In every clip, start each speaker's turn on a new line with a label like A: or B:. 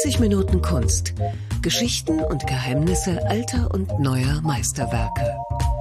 A: 30 Minuten Kunst. Geschichten und Geheimnisse alter und neuer Meisterwerke.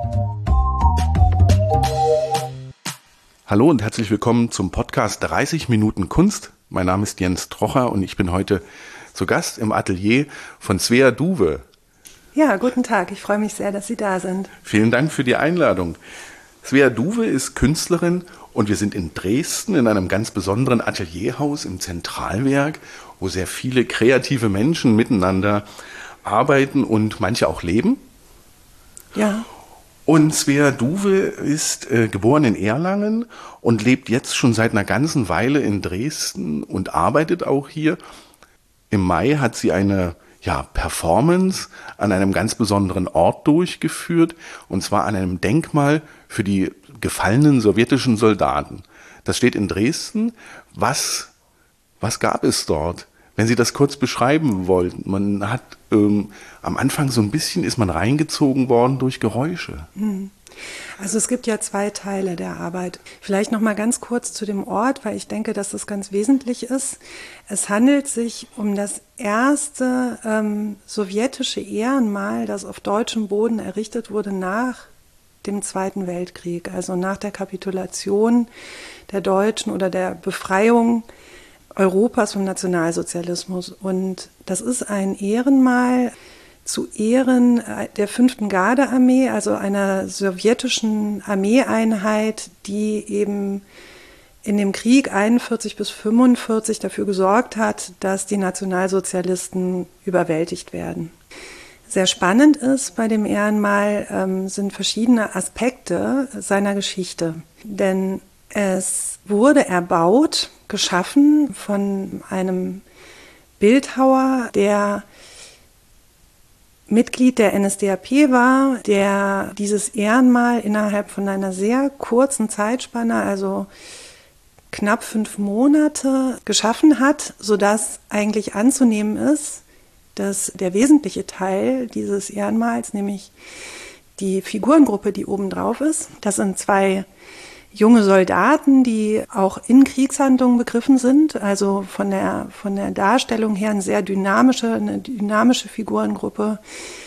B: Hallo und herzlich willkommen zum Podcast 30 Minuten Kunst. Mein Name ist Jens Trocher und ich bin heute zu Gast im Atelier von Svea Duwe.
C: Ja, guten Tag. Ich freue mich sehr, dass Sie da sind.
B: Vielen Dank für die Einladung. Svea Duwe ist Künstlerin und wir sind in Dresden in einem ganz besonderen Atelierhaus im Zentralwerk, wo sehr viele kreative Menschen miteinander arbeiten und manche auch leben.
C: Ja.
B: Und Svea Duwe ist geboren in Erlangen und lebt jetzt schon seit einer ganzen Weile in Dresden und arbeitet auch hier. Im Mai hat sie eine Performance an einem ganz besonderen Ort durchgeführt, und zwar an einem Denkmal für die gefallenen sowjetischen Soldaten. Das steht in Dresden. Was gab es dort? Wenn Sie das kurz beschreiben wollten. Man hat am Anfang so ein bisschen ist man reingezogen worden durch Geräusche.
C: Also es gibt ja zwei Teile der Arbeit. Vielleicht noch mal ganz kurz zu dem Ort, weil ich denke, dass das ganz wesentlich ist. Es handelt sich um das erste sowjetische Ehrenmal, das auf deutschem Boden errichtet wurde nach dem Zweiten Weltkrieg, also nach der Kapitulation der Deutschen oder der Befreiung Europas vom Nationalsozialismus. Und das ist ein Ehrenmal zu Ehren der 5. Gardearmee, also einer sowjetischen Armeeeinheit, die eben in dem Krieg 41 bis 45 dafür gesorgt hat, dass die Nationalsozialisten überwältigt werden. Sehr spannend ist bei dem Ehrenmal sind verschiedene Aspekte seiner Geschichte, denn es wurde erbaut, geschaffen von einem Bildhauer, der Mitglied der NSDAP war, der dieses Ehrenmal innerhalb von einer sehr kurzen Zeitspanne, also knapp 5 Monate, geschaffen hat, sodass eigentlich anzunehmen ist, dass der wesentliche Teil dieses Ehrenmals, nämlich die Figurengruppe, die oben drauf ist, das sind 2 junge Soldaten, die auch in Kriegshandlungen begriffen sind, also von der Darstellung her eine dynamische Figurengruppe,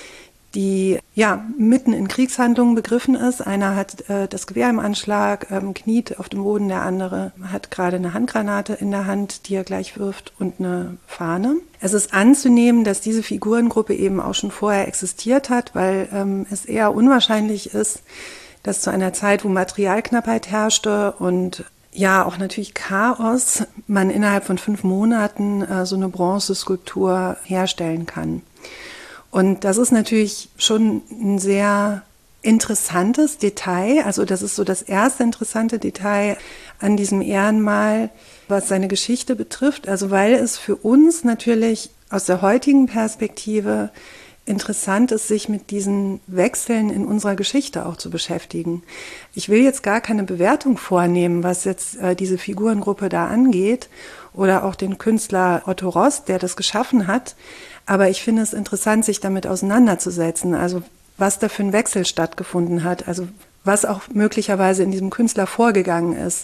C: die mitten in Kriegshandlungen begriffen ist. Einer hat das Gewehr im Anschlag, kniet auf dem Boden, der andere hat gerade eine Handgranate in der Hand, die er gleich wirft, und eine Fahne. Es ist anzunehmen, dass diese Figurengruppe eben auch schon vorher existiert hat, weil es eher unwahrscheinlich ist, dass zu einer Zeit, wo Materialknappheit herrschte und auch natürlich Chaos, man innerhalb von 5 Monaten so eine Bronzeskulptur herstellen kann. Und das ist natürlich schon ein sehr interessantes Detail. Also das ist so das erste interessante Detail an diesem Ehrenmal, was seine Geschichte betrifft. Also weil es für uns natürlich aus der heutigen Perspektive interessant ist, sich mit diesen Wechseln in unserer Geschichte auch zu beschäftigen. Ich will jetzt gar keine Bewertung vornehmen, was jetzt diese Figurengruppe da angeht oder auch den Künstler Otto Rost, der das geschaffen hat. Aber ich finde es interessant, sich damit auseinanderzusetzen, also was da für ein Wechsel stattgefunden hat, also was auch möglicherweise in diesem Künstler vorgegangen ist.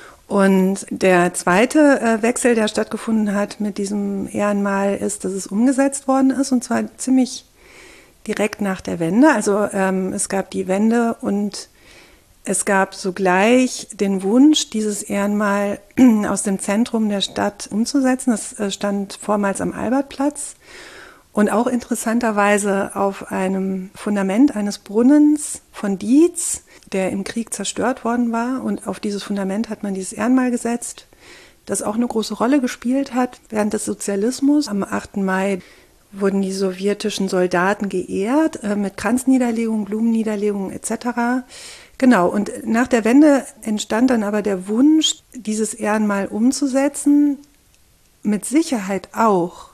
C: Und der zweite Wechsel, der stattgefunden hat mit diesem Ehrenmal, ist, dass es umgesetzt worden ist, und zwar ziemlich direkt nach der Wende. Also es gab die Wende und es gab sogleich den Wunsch, dieses Ehrenmal aus dem Zentrum der Stadt umzusetzen. Das stand vormals am Albertplatz und auch interessanterweise auf einem Fundament eines Brunnens von Dietz, der im Krieg zerstört worden war. Und auf dieses Fundament hat man dieses Ehrenmal gesetzt, das auch eine große Rolle gespielt hat während des Sozialismus. Am 8. Mai wurden die sowjetischen Soldaten geehrt mit Kranzniederlegungen, Blumenniederlegungen etc. Genau, und nach der Wende entstand dann aber der Wunsch, dieses Ehrenmal umzusetzen, mit Sicherheit auch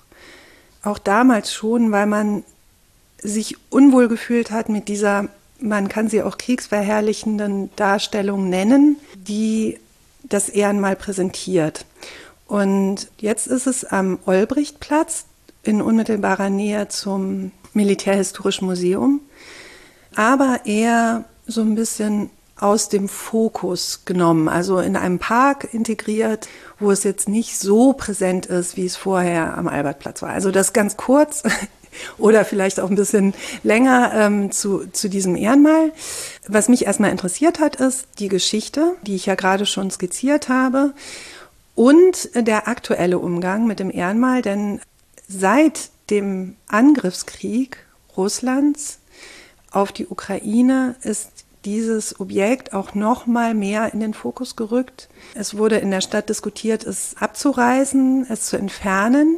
C: damals schon, weil man sich unwohl gefühlt hat mit dieser, man kann sie auch kriegsverherrlichenden Darstellung nennen, die das Ehrenmal präsentiert. Und jetzt ist es am Olbrichtplatz in unmittelbarer Nähe zum Militärhistorischen Museum, aber eher so ein bisschen aus dem Fokus genommen, also in einem Park integriert, wo es jetzt nicht so präsent ist, wie es vorher am Albertplatz war. Also das ganz kurz oder vielleicht auch ein bisschen länger zu diesem Ehrenmal. Was mich erstmal interessiert hat, ist die Geschichte, die ich ja gerade schon skizziert habe, und der aktuelle Umgang mit dem Ehrenmal, denn seit dem Angriffskrieg Russlands auf die Ukraine ist dieses Objekt auch noch mal mehr in den Fokus gerückt. Es wurde in der Stadt diskutiert, es abzureißen, es zu entfernen.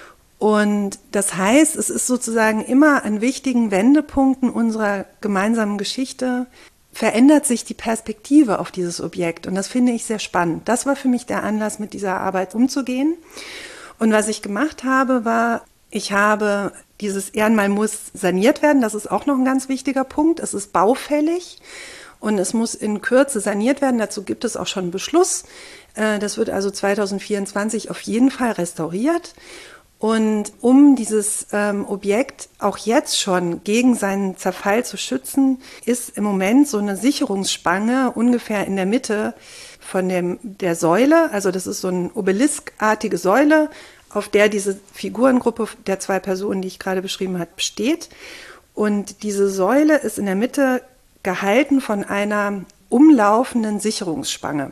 C: Und das heißt, es ist sozusagen immer an wichtigen Wendepunkten unserer gemeinsamen Geschichte verändert sich die Perspektive auf dieses Objekt. Und das finde ich sehr spannend. Das war für mich der Anlass, mit dieser Arbeit umzugehen. Und was ich gemacht habe, war, dieses Ehrenmal muss saniert werden. Das ist auch noch ein ganz wichtiger Punkt. Es ist baufällig und es muss in Kürze saniert werden. Dazu gibt es auch schon einen Beschluss. Das wird also 2024 auf jeden Fall restauriert. Und um dieses Objekt auch jetzt schon gegen seinen Zerfall zu schützen, ist im Moment so eine Sicherungsspange ungefähr in der Mitte von der Säule. Also das ist so eine obeliskartige Säule, auf der diese Figurengruppe der 2 Personen, die ich gerade beschrieben habe, steht. Und diese Säule ist in der Mitte gehalten von einer umlaufenden Sicherungsspange,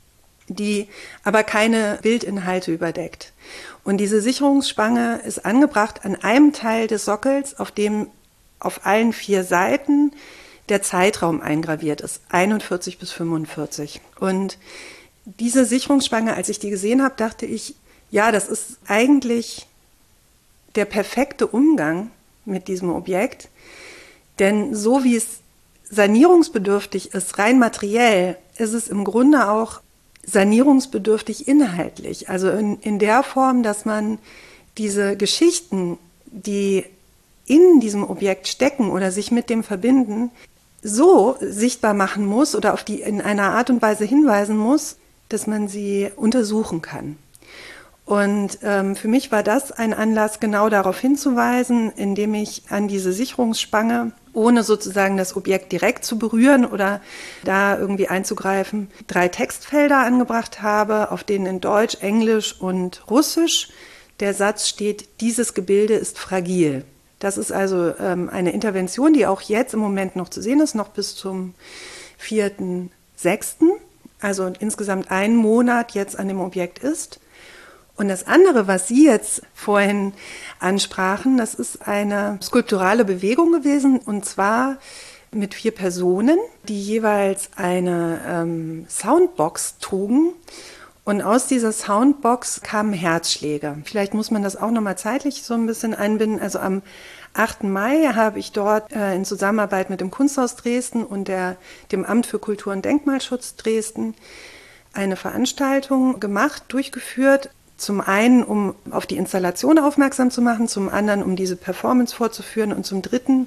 C: die aber keine Bildinhalte überdeckt. Und diese Sicherungsspange ist angebracht an einem Teil des Sockels, auf dem auf allen 4 Seiten der Zeitraum eingraviert ist, 41 bis 45. Und diese Sicherungsspange, als ich die gesehen habe, dachte ich, ja, das ist eigentlich der perfekte Umgang mit diesem Objekt, denn so wie es sanierungsbedürftig ist, rein materiell, ist es im Grunde auch sanierungsbedürftig inhaltlich. Also in der Form, dass man diese Geschichten, die in diesem Objekt stecken oder sich mit dem verbinden, so sichtbar machen muss oder auf die in einer Art und Weise hinweisen muss, dass man sie untersuchen kann. Und für mich war das ein Anlass, genau darauf hinzuweisen, indem ich an diese Sicherungsspange, ohne sozusagen das Objekt direkt zu berühren oder da irgendwie einzugreifen, 3 Textfelder angebracht habe, auf denen in Deutsch, Englisch und Russisch der Satz steht, dieses Gebilde ist fragil. Das ist also eine Intervention, die auch jetzt im Moment noch zu sehen ist, noch bis zum 4.6., also insgesamt 1 Monat jetzt an dem Objekt ist. Und das andere, was Sie jetzt vorhin ansprachen, das ist eine skulpturale Bewegung gewesen, und zwar mit 4 Personen, die jeweils eine Soundbox trugen. Und aus dieser Soundbox kamen Herzschläge. Vielleicht muss man das auch nochmal zeitlich so ein bisschen einbinden. Also am 8. Mai habe ich dort in Zusammenarbeit mit dem Kunsthaus Dresden und dem Amt für Kultur- und Denkmalschutz Dresden eine Veranstaltung gemacht, durchgeführt. Zum einen, um auf die Installation aufmerksam zu machen, zum anderen, um diese Performance vorzuführen und zum dritten,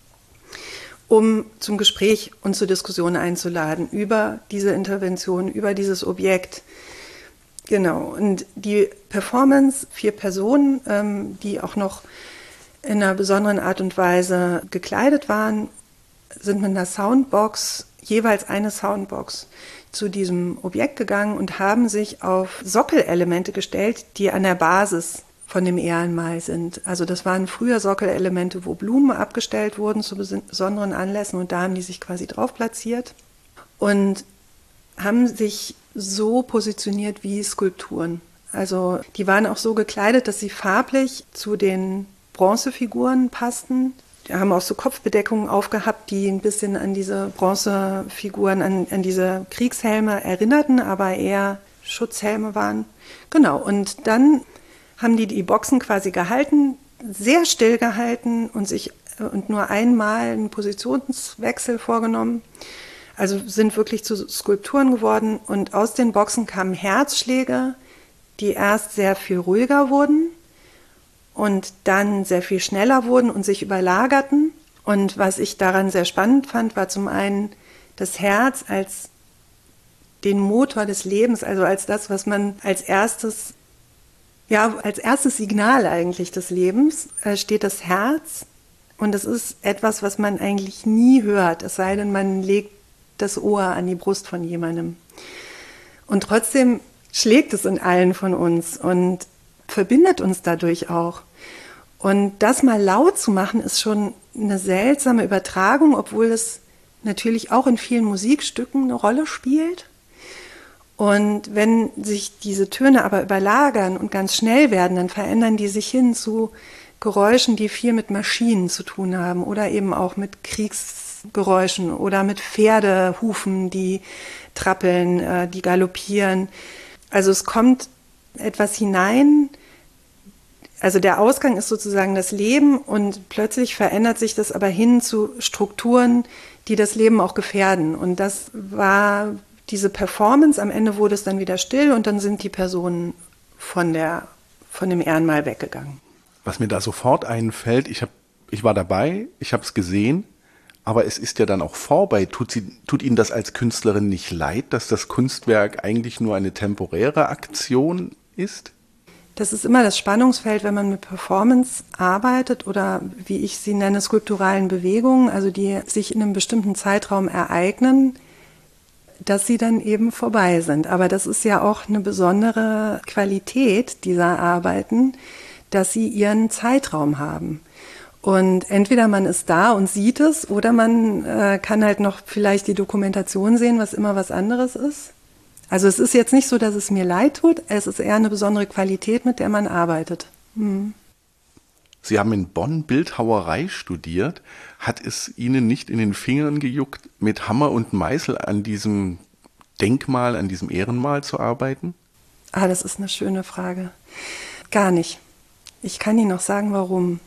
C: um zum Gespräch und zur Diskussion einzuladen über diese Intervention, über dieses Objekt. Genau, und die Performance, 4 Personen, die auch noch in einer besonderen Art und Weise gekleidet waren, sind mit einer Soundbox, jeweils eine Soundbox, zu diesem Objekt gegangen und haben sich auf Sockelelemente gestellt, die an der Basis von dem Ehrenmal sind. Also das waren früher Sockelelemente, wo Blumen abgestellt wurden zu besonderen Anlässen, und da haben die sich quasi drauf platziert und haben sich so positioniert wie Skulpturen. Also die waren auch so gekleidet, dass sie farblich zu den Bronzefiguren passten. Die haben auch so Kopfbedeckungen aufgehabt, die ein bisschen an diese Bronzefiguren, an diese Kriegshelme erinnerten, aber eher Schutzhelme waren. Genau, und dann haben die Boxen quasi gehalten, sehr still gehalten und nur einmal einen Positionswechsel vorgenommen. Also sind wirklich zu Skulpturen geworden, und aus den Boxen kamen Herzschläge, die erst sehr viel ruhiger wurden und dann sehr viel schneller wurden und sich überlagerten. Und was ich daran sehr spannend fand, war zum einen das Herz als den Motor des Lebens, also als das, was man als erstes Signal eigentlich des Lebens steht das Herz. Und das ist etwas, was man eigentlich nie hört, es sei denn, man legt das Ohr an die Brust von jemandem. Und trotzdem schlägt es in allen von uns und verbindet uns dadurch auch. Und das mal laut zu machen, ist schon eine seltsame Übertragung, obwohl es natürlich auch in vielen Musikstücken eine Rolle spielt. Und wenn sich diese Töne aber überlagern und ganz schnell werden, dann verändern die sich hin zu Geräuschen, die viel mit Maschinen zu tun haben oder eben auch mit Kriegsgeräuschen oder mit Pferdehufen, die trappeln, die galoppieren. Also es kommt etwas hinein, also der Ausgang ist sozusagen das Leben und plötzlich verändert sich das aber hin zu Strukturen, die das Leben auch gefährden. Und das war diese Performance, am Ende wurde es dann wieder still und dann sind die Personen von dem Ehrenmal weggegangen.
B: Was mir da sofort einfällt, ich war dabei, ich habe es gesehen, aber es ist ja dann auch vorbei. Tut Ihnen das als Künstlerin nicht leid, dass das Kunstwerk eigentlich nur eine temporäre Aktion ist?
C: Das ist immer das Spannungsfeld, wenn man mit Performance arbeitet oder wie ich sie nenne, skulpturalen Bewegungen, also die sich in einem bestimmten Zeitraum ereignen, dass sie dann eben vorbei sind. Aber das ist ja auch eine besondere Qualität dieser Arbeiten, dass sie ihren Zeitraum haben. Und entweder man ist da und sieht es oder man kann halt noch vielleicht die Dokumentation sehen, was immer was anderes ist. Also es ist jetzt nicht so, dass es mir leid tut, es ist eher eine besondere Qualität, mit der man arbeitet.
B: Sie haben in Bonn Bildhauerei studiert. Hat es Ihnen nicht in den Fingern gejuckt, mit Hammer und Meißel an diesem Denkmal, an diesem Ehrenmal zu arbeiten?
C: Das ist eine schöne Frage. Gar nicht. Ich kann Ihnen noch sagen, warum.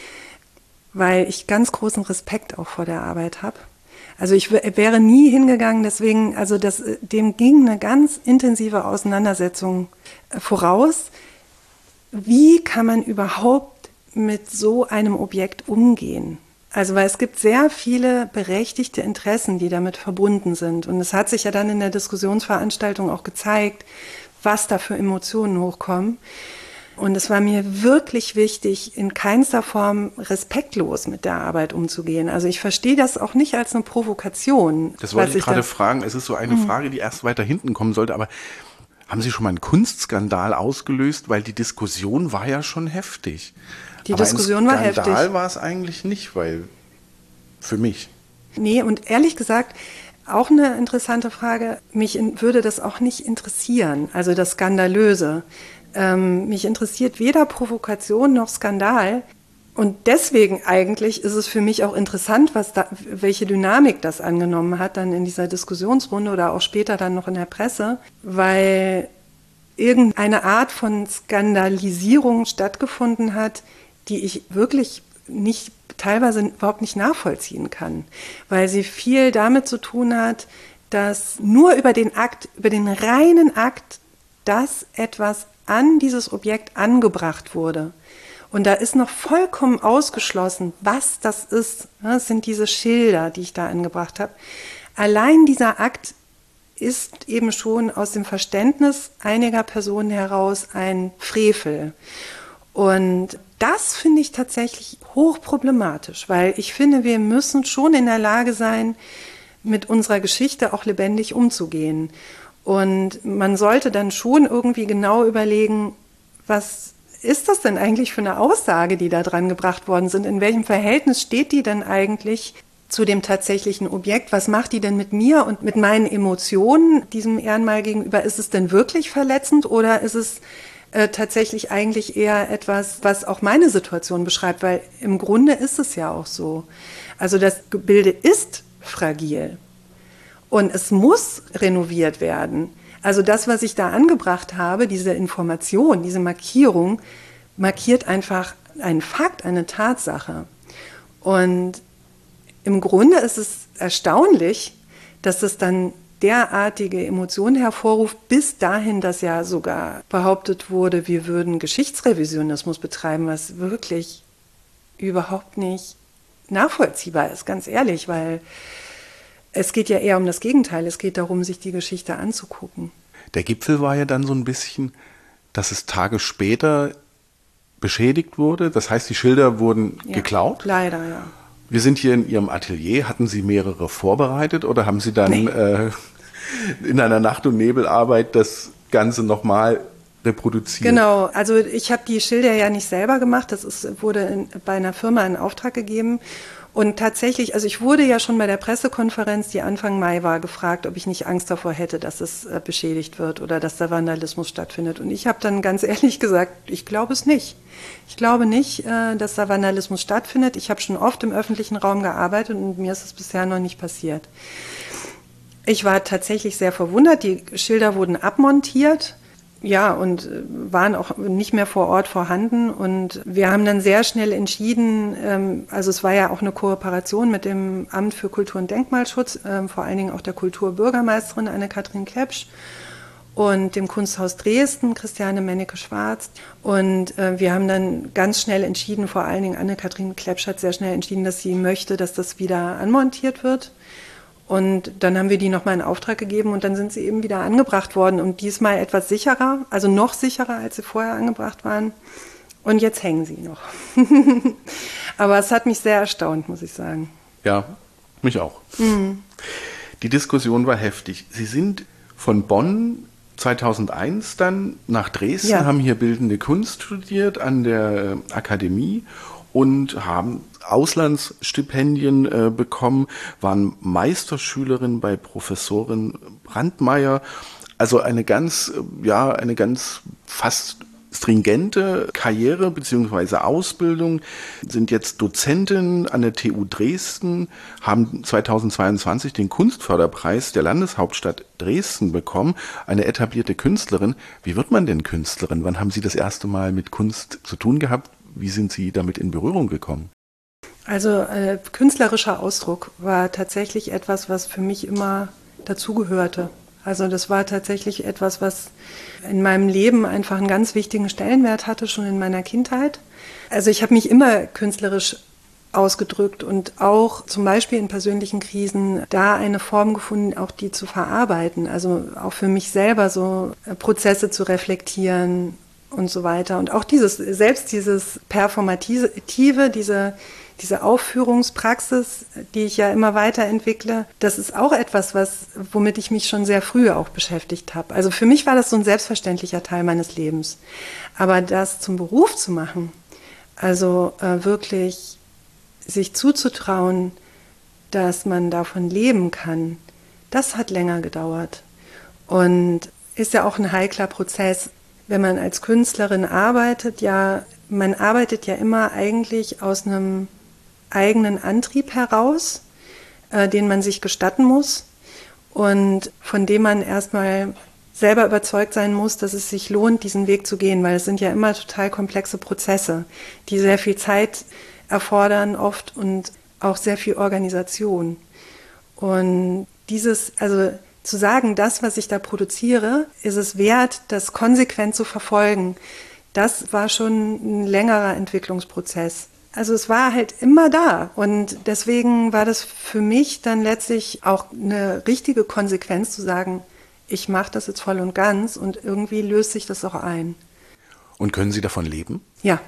C: Weil ich ganz großen Respekt auch vor der Arbeit habe. Also ich wäre nie hingegangen, deswegen, also dem ging eine ganz intensive Auseinandersetzung voraus. Wie kann man überhaupt mit so einem Objekt umgehen? Also weil es gibt sehr viele berechtigte Interessen, die damit verbunden sind. Und es hat sich ja dann in der Diskussionsveranstaltung auch gezeigt, was da für Emotionen hochkommen. Und es war mir wirklich wichtig, in keinster Form respektlos mit der Arbeit umzugehen. Also ich verstehe das auch nicht als eine Provokation.
B: Das wollte ich gerade fragen. Es ist so eine Frage, die erst weiter hinten kommen sollte. Aber haben Sie schon mal einen Kunstskandal ausgelöst? Weil die Diskussion war ja schon heftig.
C: Die Diskussion war heftig.
B: Skandal war es eigentlich nicht, weil für mich.
C: Nee, und ehrlich gesagt, auch eine interessante Frage. Mich würde das auch nicht interessieren, also das Skandalöse. Mich interessiert weder Provokation noch Skandal. Und deswegen eigentlich ist es für mich auch interessant, welche Dynamik das angenommen hat, dann in dieser Diskussionsrunde oder auch später dann noch in der Presse, weil irgendeine Art von Skandalisierung stattgefunden hat, die ich wirklich teilweise überhaupt nicht nachvollziehen kann, weil sie viel damit zu tun hat, dass nur über den reinen Akt, dass etwas an dieses Objekt angebracht wurde. Und da ist noch vollkommen ausgeschlossen, was das ist. Das sind diese Schilder, die ich da angebracht habe. Allein dieser Akt ist eben schon aus dem Verständnis einiger Personen heraus ein Frevel. Und das finde ich tatsächlich hochproblematisch, weil ich finde, wir müssen schon in der Lage sein, mit unserer Geschichte auch lebendig umzugehen. Und man sollte dann schon irgendwie genau überlegen, was ist das denn eigentlich für eine Aussage, die da dran gebracht worden sind? In welchem Verhältnis steht die denn eigentlich zu dem tatsächlichen Objekt? Was macht die denn mit mir und mit meinen Emotionen diesem Ehrenmal gegenüber? Ist es denn wirklich verletzend oder ist es tatsächlich eigentlich eher etwas, was auch meine Situation beschreibt? Weil im Grunde ist es ja auch so. Also das Gebilde ist fragil. Und es muss renoviert werden. Also das, was ich da angebracht habe, diese Information, diese Markierung, markiert einfach einen Fakt, eine Tatsache. Und im Grunde ist es erstaunlich, dass es dann derartige Emotionen hervorruft, bis dahin, dass ja sogar behauptet wurde, wir würden Geschichtsrevisionismus betreiben, was wirklich überhaupt nicht nachvollziehbar ist, ganz ehrlich, weil es geht ja eher um das Gegenteil. Es geht darum, sich die Geschichte anzugucken.
B: Der Gipfel war ja dann so ein bisschen, dass es Tage später beschädigt wurde. Das heißt, die Schilder wurden geklaut.
C: Leider, ja.
B: Wir sind hier in Ihrem Atelier. Hatten Sie mehrere vorbereitet oder haben Sie dann in einer Nacht- und Nebelarbeit das Ganze nochmal reproduziert?
C: Genau, also ich habe die Schilder ja nicht selber gemacht, wurde bei einer Firma in Auftrag gegeben. Und tatsächlich, also ich wurde ja schon bei der Pressekonferenz, die Anfang Mai war, gefragt, ob ich nicht Angst davor hätte, dass es beschädigt wird oder dass da Vandalismus stattfindet. Und ich habe dann ganz ehrlich gesagt, ich glaube es nicht. Ich glaube nicht, dass da Vandalismus stattfindet. Ich habe schon oft im öffentlichen Raum gearbeitet und mir ist es bisher noch nicht passiert. Ich war tatsächlich sehr verwundert. Die Schilder wurden abmontiert. Ja, und waren auch nicht mehr vor Ort vorhanden. Und wir haben dann sehr schnell entschieden, also es war ja auch eine Kooperation mit dem Amt für Kultur- und Denkmalschutz, vor allen Dingen auch der Kulturbürgermeisterin Anne-Kathrin Klepsch und dem Kunsthaus Dresden, Christiane Mennecke-Schwarz. Und wir haben dann ganz schnell entschieden, vor allen Dingen Anne-Kathrin Klepsch hat sehr schnell entschieden, dass sie möchte, dass das wieder anmontiert wird. Und dann haben wir die nochmal in Auftrag gegeben und dann sind sie eben wieder angebracht worden und diesmal etwas sicherer, also noch sicherer, als sie vorher angebracht waren. Und jetzt hängen sie noch. Aber es hat mich sehr erstaunt, muss ich sagen.
B: Ja, mich auch. Mhm. Die Diskussion war heftig. Sie sind von Bonn 2001 dann nach Dresden, haben hier Bildende Kunst studiert an der Akademie und haben Auslandsstipendien bekommen, waren Meisterschülerin bei Professorin Brandmeier. Also eine ganz fast stringente Karriere bzw. Ausbildung, sind jetzt Dozentin an der TU Dresden, haben 2022 den Kunstförderpreis der Landeshauptstadt Dresden bekommen, eine etablierte Künstlerin. Wie wird man denn Künstlerin? Wann haben Sie das erste Mal mit Kunst zu tun gehabt? Wie sind Sie damit in Berührung gekommen?
C: Also künstlerischer Ausdruck war tatsächlich etwas, was für mich immer dazugehörte. Also das war tatsächlich etwas, was in meinem Leben einfach einen ganz wichtigen Stellenwert hatte, schon in meiner Kindheit. Also ich habe mich immer künstlerisch ausgedrückt und auch zum Beispiel in persönlichen Krisen da eine Form gefunden, auch die zu verarbeiten. Also auch für mich selber so Prozesse zu reflektieren und so weiter. Und auch dieses Performative, diese Aufführungspraxis, die ich ja immer weiterentwickle, das ist auch etwas, womit ich mich schon sehr früh auch beschäftigt habe. Also für mich war das so ein selbstverständlicher Teil meines Lebens. Aber das zum Beruf zu machen, also wirklich sich zuzutrauen, dass man davon leben kann, das hat länger gedauert. Und ist ja auch ein heikler Prozess. Wenn man als Künstlerin arbeitet, man arbeitet ja immer eigentlich aus einem eigenen Antrieb heraus, den man sich gestatten muss und von dem man erstmal selber überzeugt sein muss, dass es sich lohnt, diesen Weg zu gehen, weil es sind ja immer total komplexe Prozesse, die sehr viel Zeit erfordern oft und auch sehr viel Organisation. Und also zu sagen, das, was ich da produziere, ist es wert, das konsequent zu verfolgen. Das war schon ein längerer Entwicklungsprozess. Also es war halt immer da und deswegen war das für mich dann letztlich auch eine richtige Konsequenz zu sagen, ich mache das jetzt voll und ganz und irgendwie löst sich das auch ein.
B: Und können Sie davon leben?
C: Ja.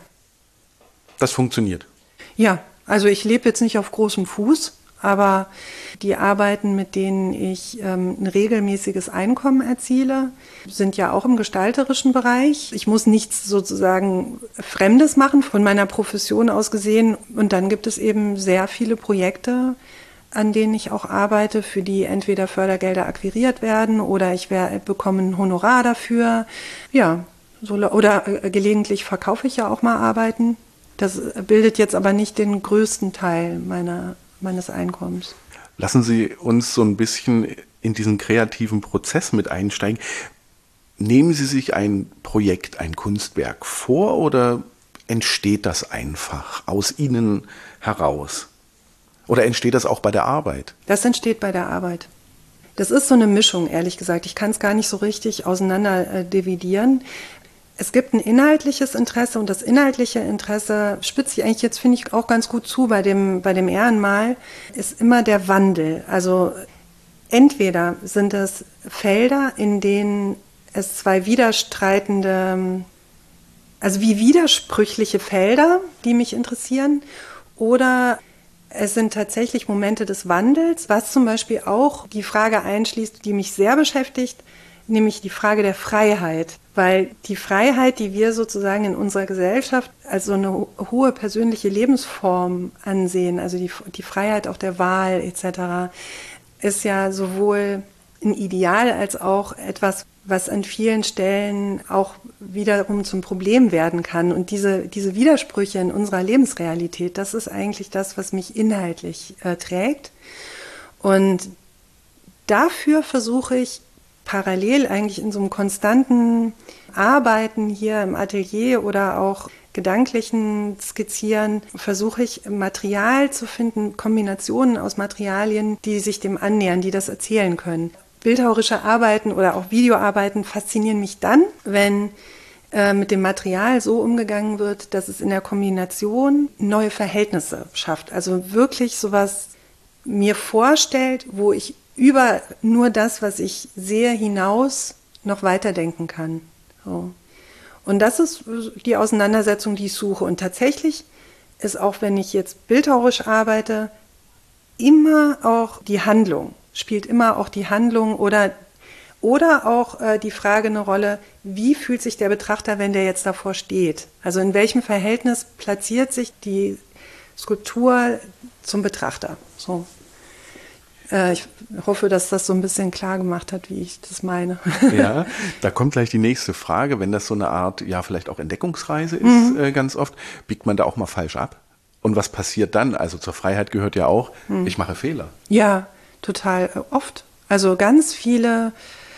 B: Das funktioniert?
C: Ja, also ich lebe jetzt nicht auf großem Fuß, aber die Arbeiten, mit denen ich ein regelmäßiges Einkommen erziele, sind ja auch im gestalterischen Bereich. Ich muss nichts sozusagen Fremdes machen, von meiner Profession aus gesehen. Und dann gibt es eben sehr viele Projekte, an denen ich auch arbeite, für die entweder Fördergelder akquiriert werden oder ich bekomme ein Honorar dafür. Ja, oder gelegentlich verkaufe ich ja auch mal Arbeiten. Das bildet jetzt aber nicht den größten Teil meines Einkommens.
B: Lassen Sie uns so ein bisschen in diesen kreativen Prozess mit einsteigen. Nehmen Sie sich ein Projekt, ein Kunstwerk vor oder entsteht das einfach aus Ihnen heraus? Oder entsteht das auch bei der Arbeit?
C: Das entsteht bei der Arbeit. Das ist so eine Mischung, ehrlich gesagt. Ich kann es gar nicht so richtig auseinander dividieren. Es gibt ein inhaltliches Interesse und das inhaltliche Interesse spitzt sich eigentlich jetzt, finde ich, auch ganz gut zu bei dem Ehrenmal, ist immer der Wandel. Also entweder sind es Felder, in denen es zwei widerstreitende, also wie widersprüchliche Felder, die mich interessieren, oder Es sind tatsächlich Momente des Wandels, was zum Beispiel auch die Frage einschließt, die mich sehr beschäftigt, nämlich die Frage der Freiheit. Weil die Freiheit, die wir sozusagen in unserer Gesellschaft als so eine hohe persönliche Lebensform ansehen, also die Freiheit auch der Wahl etc., ist ja sowohl ein Ideal als auch etwas, was an vielen Stellen auch wiederum zum Problem werden kann. Und diese Widersprüche in unserer Lebensrealität, das ist eigentlich das, was mich inhaltlich trägt. Und dafür versuche ich parallel eigentlich in so einem konstanten Arbeiten hier im Atelier oder auch gedanklichen Skizzieren, versuche ich Material zu finden, Kombinationen aus Materialien, die sich dem annähern, die das erzählen können. Bildhauerische Arbeiten oder auch Videoarbeiten faszinieren mich dann, wenn mit dem Material so umgegangen wird, dass es in der Kombination neue Verhältnisse schafft. Also wirklich sowas mir vorstellt, wo ich über nur das, was ich sehe, hinaus noch weiterdenken kann. So. Und das ist die Auseinandersetzung, die ich suche. Und tatsächlich ist auch, wenn ich jetzt bildhauerisch arbeite, immer auch die Handlung, spielt immer auch die Handlung oder auch die Frage eine Rolle, wie fühlt sich der Betrachter, wenn der jetzt davor steht? Also in welchem Verhältnis platziert sich die Skulptur zum Betrachter? So. Ich hoffe, dass das so ein bisschen klar gemacht hat, wie ich das meine.
B: Ja, da kommt gleich die nächste Frage. Wenn das so eine Art, ja, vielleicht auch Entdeckungsreise ist, ganz oft, biegt man da auch mal falsch ab? Und was passiert dann? Also zur Freiheit gehört ja auch, ich mache Fehler.
C: Ja, total oft. Also ganz viele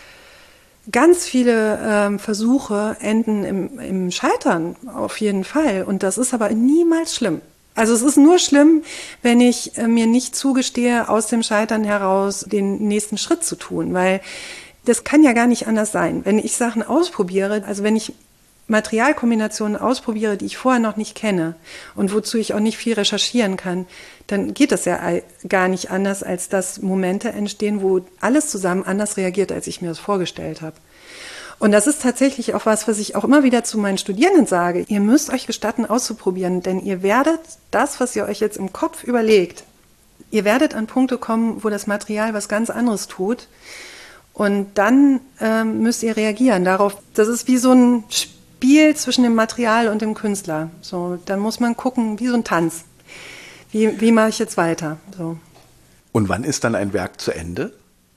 C: Versuche enden im Scheitern auf jeden Fall. Und das ist aber niemals schlimm. Also es ist nur schlimm, wenn ich mir nicht zugestehe, aus dem Scheitern heraus den nächsten Schritt zu tun, weil das kann ja gar nicht anders sein. Wenn ich Sachen ausprobiere, also wenn ich Materialkombinationen ausprobiere, die ich vorher noch nicht kenne und wozu ich auch nicht viel recherchieren kann, dann geht das ja gar nicht anders, als dass Momente entstehen, wo alles zusammen anders reagiert, als ich mir das vorgestellt habe. Und das ist tatsächlich auch was ich auch immer wieder zu meinen Studierenden sage. Ihr müsst euch gestatten, auszuprobieren, denn ihr werdet das, was ihr euch jetzt im Kopf überlegt, ihr werdet an Punkte kommen, wo das Material was ganz anderes tut. Und dann müsst ihr reagieren darauf. Das ist wie so ein Spiel zwischen dem Material und dem Künstler. So, dann muss man gucken, wie so ein Tanz. Wie mache ich jetzt weiter? So.
B: Und wann ist dann ein Werk zu Ende?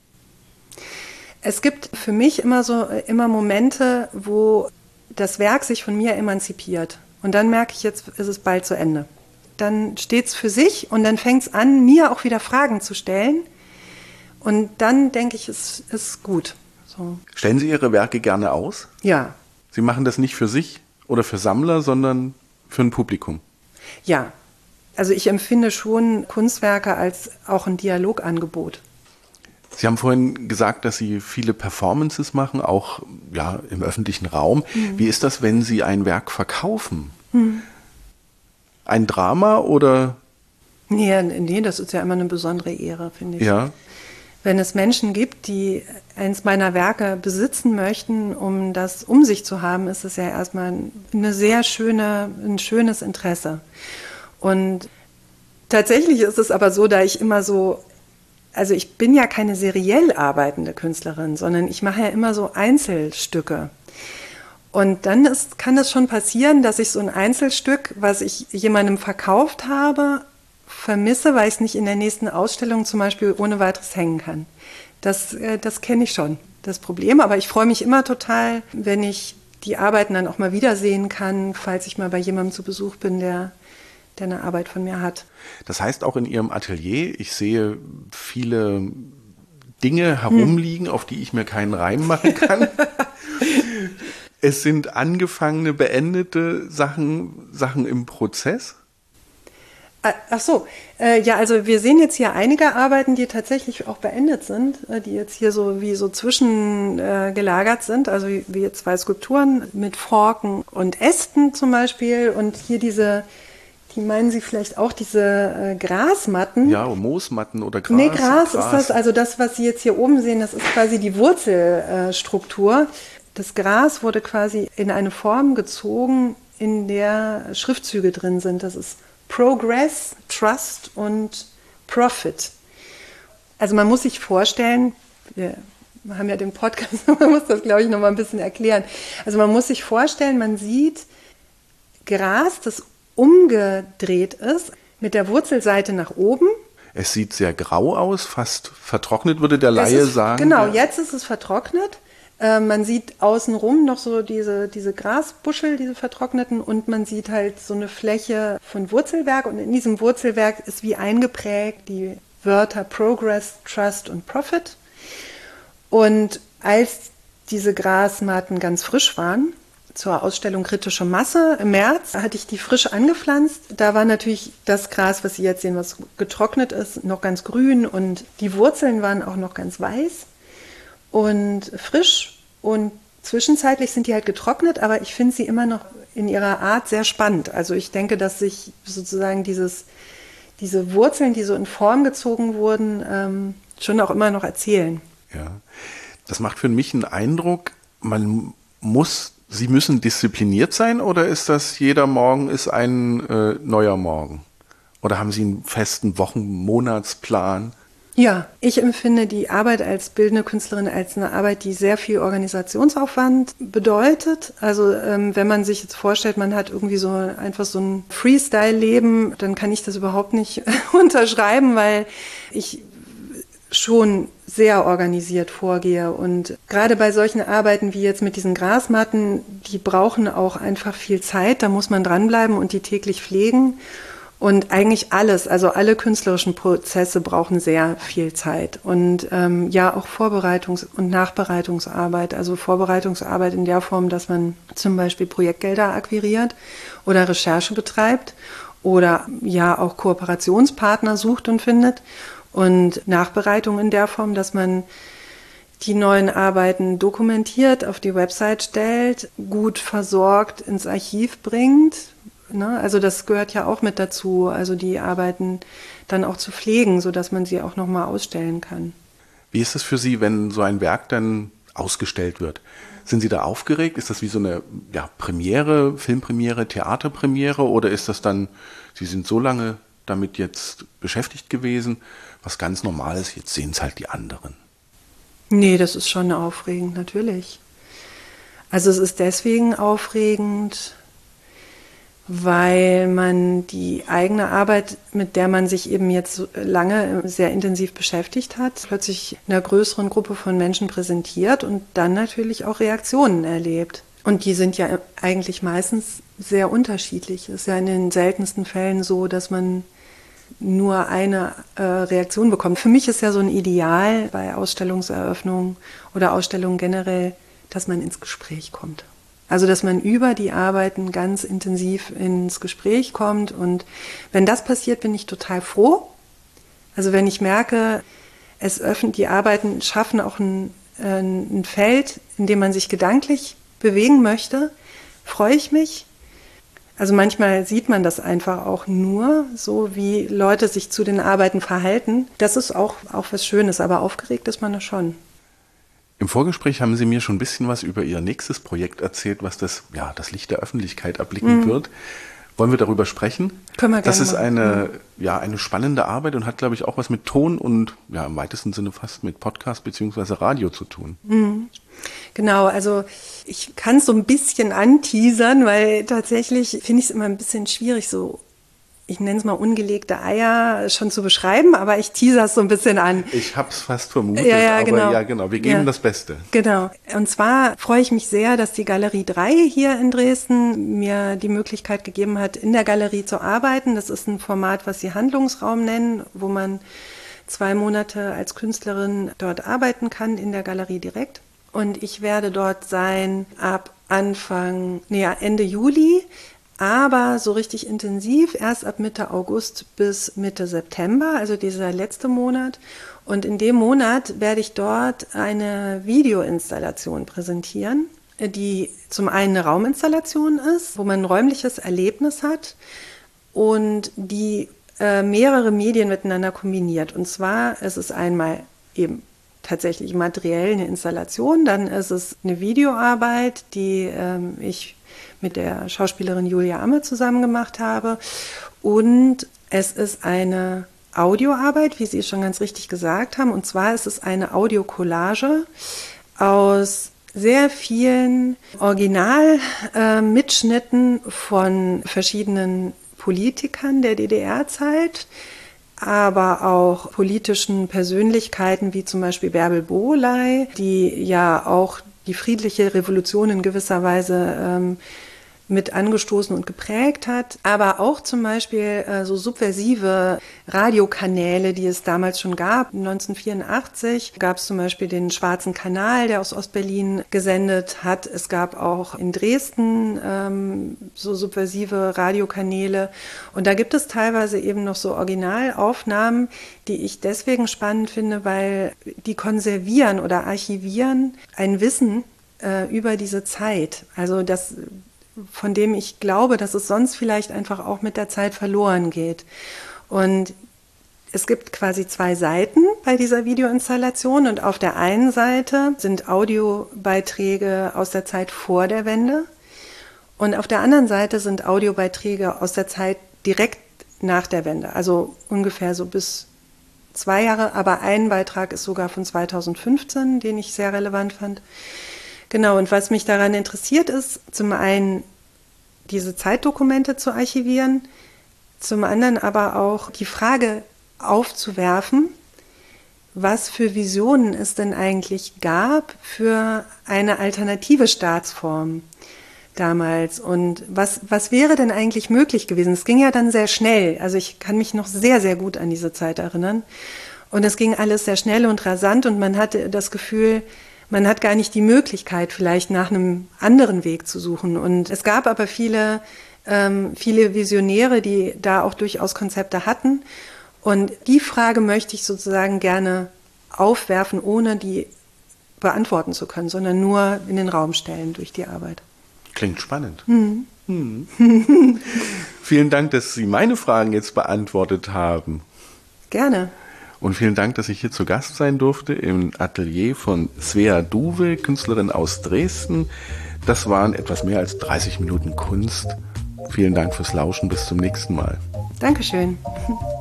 C: Es gibt für mich immer Momente, wo das Werk sich von mir emanzipiert. Und dann merke ich, jetzt ist es bald zu Ende. Dann steht es für sich und dann fängt es an, mir auch wieder Fragen zu stellen. Und dann denke ich, es ist gut. So.
B: Stellen Sie Ihre Werke gerne aus?
C: Ja.
B: Sie machen das nicht für sich oder für Sammler, sondern für ein Publikum?
C: Ja. Also ich empfinde schon Kunstwerke als auch ein Dialogangebot.
B: Sie haben vorhin gesagt, dass Sie viele Performances machen, auch ja, im öffentlichen Raum. Wie ist das, wenn Sie ein Werk verkaufen? Ein Drama oder?
C: Nee, das ist ja immer eine besondere Ehre, finde ich.
B: Ja.
C: Wenn es Menschen gibt, die eins meiner Werke besitzen möchten, um das um sich zu haben, ist es ja erstmal ein schönes Interesse. Und tatsächlich ist es aber so, da ich immer so, also ich bin ja keine seriell arbeitende Künstlerin, sondern ich mache ja immer so Einzelstücke. Und dann kann es schon passieren, dass ich so ein Einzelstück, was ich jemandem verkauft habe, vermisse, weil ich es nicht in der nächsten Ausstellung zum Beispiel ohne weiteres hängen kann. Das kenne ich schon, das Problem. Aber ich freue mich immer total, wenn ich die Arbeiten dann auch mal wiedersehen kann, falls ich mal bei jemandem zu Besuch bin, der eine Arbeit von mir hat.
B: Das heißt auch in Ihrem Atelier, ich sehe viele Dinge herumliegen, auf die ich mir keinen Reim machen kann. Es sind angefangene, beendete Sachen im Prozess.
C: Ach so, ja, also wir sehen jetzt hier einige Arbeiten, die tatsächlich auch beendet sind, die jetzt hier so zwischengelagert sind, also wie 2 Skulpturen mit Forken und Ästen zum Beispiel und hier die meinen Sie vielleicht auch diese Grasmatten?
B: Ja, Moosmatten oder Gras.
C: Nee, Gras ist das, also das, was Sie jetzt hier oben sehen, das ist quasi die Wurzelstruktur. Das Gras wurde quasi in eine Form gezogen, in der Schriftzüge drin sind. Das ist Progress, Trust und Profit. Also man muss sich vorstellen, wir haben ja den Podcast, man muss das, glaube ich, noch mal ein bisschen erklären. Also man muss sich vorstellen, man sieht Gras, das umgedreht ist, mit der Wurzelseite nach oben.
B: Es sieht sehr grau aus, fast vertrocknet, würde der Laie sagen.
C: Genau, jetzt ist es vertrocknet. Man sieht außenrum noch so diese Grasbuschel, diese vertrockneten, und man sieht halt so eine Fläche von Wurzelwerk, und in diesem Wurzelwerk ist wie eingeprägt die Wörter Progress, Trust und Profit. Und als diese Grasmatten ganz frisch waren, zur Ausstellung Kritische Masse im März, hatte ich die frisch angepflanzt. Da war natürlich das Gras, was Sie jetzt sehen, was getrocknet ist, noch ganz grün, und die Wurzeln waren auch noch ganz weiß und frisch, und zwischenzeitlich sind die halt getrocknet, aber ich finde sie immer noch in ihrer Art sehr spannend. Also ich denke, dass sich sozusagen diese Wurzeln, die so in Form gezogen wurden, schon auch immer noch erzählen.
B: Ja, das macht für mich einen Eindruck, Sie müssen diszipliniert sein, oder ist das jeder Morgen ist ein neuer Morgen? Oder haben Sie einen festen Monatsplan?
C: Ja, ich empfinde die Arbeit als bildende Künstlerin als eine Arbeit, die sehr viel Organisationsaufwand bedeutet. Also wenn man sich jetzt vorstellt, man hat irgendwie einfach so ein Freestyle-Leben, dann kann ich das überhaupt nicht unterschreiben, weil ich schon sehr organisiert vorgehe. Und gerade bei solchen Arbeiten wie jetzt mit diesen Grasmatten, die brauchen auch einfach viel Zeit. Da muss man dranbleiben und die täglich pflegen. Und eigentlich alles, also alle künstlerischen Prozesse brauchen sehr viel Zeit. Und auch Vorbereitungs- und Nachbereitungsarbeit. Also Vorbereitungsarbeit in der Form, dass man zum Beispiel Projektgelder akquiriert oder Recherche betreibt oder ja auch Kooperationspartner sucht und findet. Und Nachbereitung in der Form, dass man die neuen Arbeiten dokumentiert, auf die Website stellt, gut versorgt ins Archiv bringt. Ne? Also das gehört ja auch mit dazu, also die Arbeiten dann auch zu pflegen, sodass man sie auch nochmal ausstellen kann.
B: Wie ist es für Sie, wenn so ein Werk dann ausgestellt wird? Sind Sie da aufgeregt? Ist das wie so eine Premiere, Filmpremiere, Theaterpremiere, oder ist das dann, Sie sind so lange damit jetzt beschäftigt gewesen, was ganz normal ist, jetzt sehen es halt die anderen?
C: Nee, das ist schon aufregend, natürlich. Also es ist deswegen aufregend, weil man die eigene Arbeit, mit der man sich eben jetzt lange sehr intensiv beschäftigt hat, plötzlich einer größeren Gruppe von Menschen präsentiert und dann natürlich auch Reaktionen erlebt. Und die sind ja eigentlich meistens sehr unterschiedlich. Es ist ja in den seltensten Fällen so, dass man nur eine Reaktion bekommt. Für mich ist ja so ein Ideal bei Ausstellungseröffnungen oder Ausstellungen generell, dass man ins Gespräch kommt. Also dass man über die Arbeiten ganz intensiv ins Gespräch kommt. Und wenn das passiert, bin ich total froh. Also wenn ich merke, die Arbeiten schaffen auch ein Feld, in dem man sich gedanklich bewegen möchte, freue ich mich. Also manchmal sieht man das einfach auch nur, so wie Leute sich zu den Arbeiten verhalten. Das ist auch was Schönes, aber aufgeregt ist man da schon.
B: Im Vorgespräch haben Sie mir schon ein bisschen was über Ihr nächstes Projekt erzählt, was das Licht der Öffentlichkeit erblicken wird. Wollen wir darüber sprechen?
C: Können wir gerne.
B: Das ist eine spannende Arbeit und hat, glaube ich, auch was mit Ton und im weitesten Sinne fast mit Podcast bzw. Radio zu tun.
C: Genau, also ich kann es so ein bisschen anteasern, weil tatsächlich finde ich es immer ein bisschen schwierig, so, ich nenne es mal ungelegte Eier schon zu beschreiben, aber ich teaser es so ein bisschen an.
B: Ich habe es fast vermutet,
C: genau.
B: Wir geben das Beste.
C: Genau. Und zwar freue ich mich sehr, dass die Galerie 3 hier in Dresden mir die Möglichkeit gegeben hat, in der Galerie zu arbeiten. Das ist ein Format, was sie Handlungsraum nennen, wo man 2 Monate als Künstlerin dort arbeiten kann, in der Galerie direkt. Und ich werde dort sein ab Ende Juli, aber so richtig intensiv erst ab Mitte August bis Mitte September, also dieser letzte Monat. Und in dem Monat werde ich dort eine Videoinstallation präsentieren, die zum einen eine Rauminstallation ist, wo man ein räumliches Erlebnis hat und die mehrere Medien miteinander kombiniert. Und zwar ist es einmal eben tatsächlich materiell eine Installation, dann ist es eine Videoarbeit, die ich mit der Schauspielerin Julia Amme zusammen gemacht habe. Und es ist eine Audioarbeit, wie Sie schon ganz richtig gesagt haben. Und zwar ist es eine Audiocollage aus sehr vielen Originalmitschnitten von verschiedenen Politikern der DDR-Zeit, aber auch politischen Persönlichkeiten wie zum Beispiel Bärbel Bohley, die ja auch die friedliche Revolution in gewisser Weise mit angestoßen und geprägt hat, aber auch zum Beispiel so subversive Radiokanäle, die es damals schon gab. 1984 gab es zum Beispiel den Schwarzen Kanal, der aus Ostberlin gesendet hat. Es gab auch in Dresden so subversive Radiokanäle. Und da gibt es teilweise eben noch so Originalaufnahmen, die ich deswegen spannend finde, weil die konservieren oder archivieren ein Wissen über diese Zeit. Also das, von dem ich glaube, dass es sonst vielleicht einfach auch mit der Zeit verloren geht. Und es gibt quasi 2 Seiten bei dieser Videoinstallation und auf der einen Seite sind Audiobeiträge aus der Zeit vor der Wende und auf der anderen Seite sind Audiobeiträge aus der Zeit direkt nach der Wende, also ungefähr so bis 2 Jahre, aber ein Beitrag ist sogar von 2015, den ich sehr relevant fand. Genau, und was mich daran interessiert ist, zum einen diese Zeitdokumente zu archivieren, zum anderen aber auch die Frage aufzuwerfen, was für Visionen es denn eigentlich gab für eine alternative Staatsform damals und was wäre denn eigentlich möglich gewesen? Es ging ja dann sehr schnell, also ich kann mich noch sehr, sehr gut an diese Zeit erinnern und es ging alles sehr schnell und rasant und man hatte das Gefühl, man hat gar nicht die Möglichkeit, vielleicht nach einem anderen Weg zu suchen. Und es gab aber viele Visionäre, die da auch durchaus Konzepte hatten. Und die Frage möchte ich sozusagen gerne aufwerfen, ohne die beantworten zu können, sondern nur in den Raum stellen durch die Arbeit.
B: Klingt spannend. Vielen Dank, dass Sie meine Fragen jetzt beantwortet haben.
C: Gerne.
B: Und vielen Dank, dass ich hier zu Gast sein durfte im Atelier von Svea Duwe, Künstlerin aus Dresden. Das waren etwas mehr als 30 Minuten Kunst. Vielen Dank fürs Lauschen. Bis zum nächsten Mal.
C: Dankeschön.